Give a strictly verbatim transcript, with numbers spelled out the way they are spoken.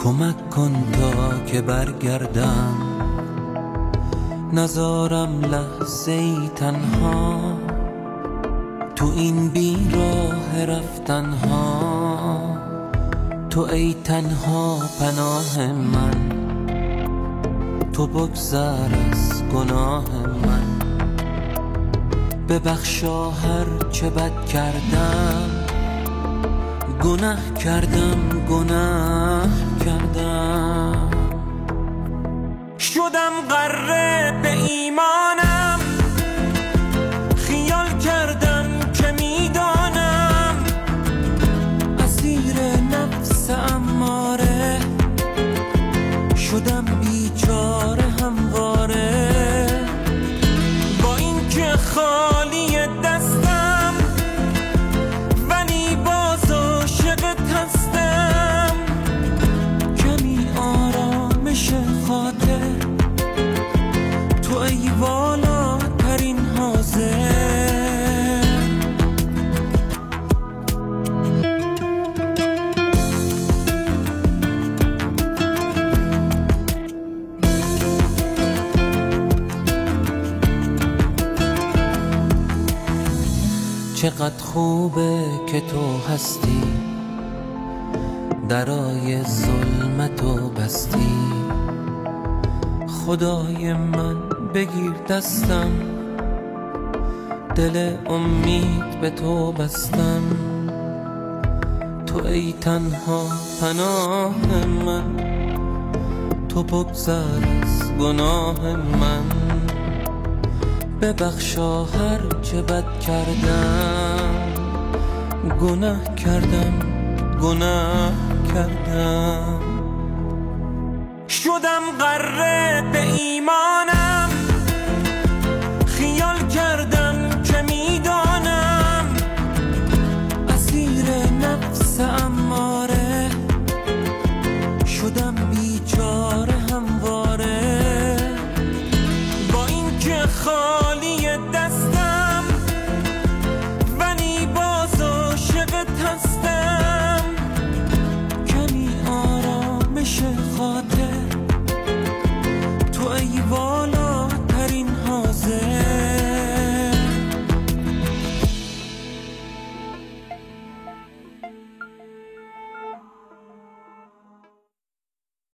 کمک کن تا که برگردم، نذارم لحظه ای تنها تو این بیراه رفتنها. تو ای تنها پناه من، تو بگذر از گناه من. ببخشا هر چه بد کردم، گناه کردم گناه کردم. شدم غره به ایمانم، خیال کردم که میدانم اسیر نفس اماره. شدم بیچاره همواره، با این که خالی دستم ولی باز عاشقت هستم. کمی آرامش خاطر، تو ای والاترین حاضر. چقدر خوبه که تو هستی، درای ظلمتو بستی. خدای من بگیر دستم، دل امید به تو بستم. تو ای تنها پناه من، تو بگذر از گناه من. ببخشا هر چه بد کردم، گناه کردم گناه کردم. شدم غره به ایمان،